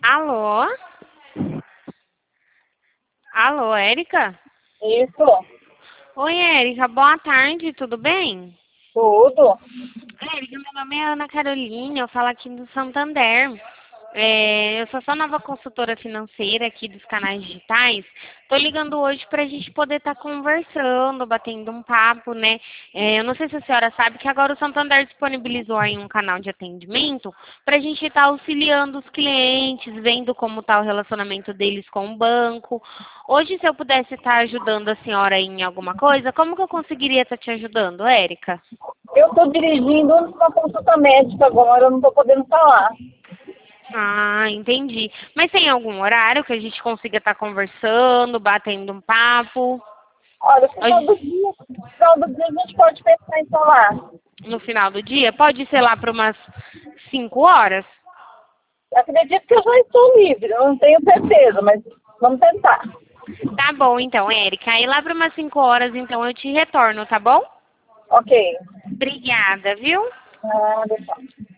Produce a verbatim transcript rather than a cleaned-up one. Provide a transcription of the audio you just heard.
Alô? Alô, Érica? Isso, Oi, Érica, boa tarde, tudo bem? tudo. Érica, meu nome é Ana Carolina, eu falo aqui do Santander. É, eu sou só nova consultora financeira aqui dos canais digitais. Tô ligando hoje para a gente poder estar conversando, batendo um papo, né? É, eu não sei se a senhora sabe que agora o Santander disponibilizou aí um canal de atendimento para a gente estar auxiliando os clientes, vendo como está o relacionamento deles com o banco. Hoje, se eu pudesse estar ajudando a senhora em alguma coisa, como que eu conseguiria estar te ajudando, Érica? Eu estou dirigindo uma consulta médica agora, eu não estou podendo falar. Ah, entendi. Mas tem algum horário que a gente consiga estar conversando, batendo um papo? Olha, no final do Hoje, dia, no final do dia a gente pode pensar em falar. no final do dia? Pode ser lá para umas cinco horas? Eu acredito que eu já estou livre, eu não tenho certeza, mas vamos tentar. Tá bom, então, Érica. Aí lá para umas cinco horas, então, eu te retorno, tá bom? Ok. Obrigada, viu? Ah, deixa.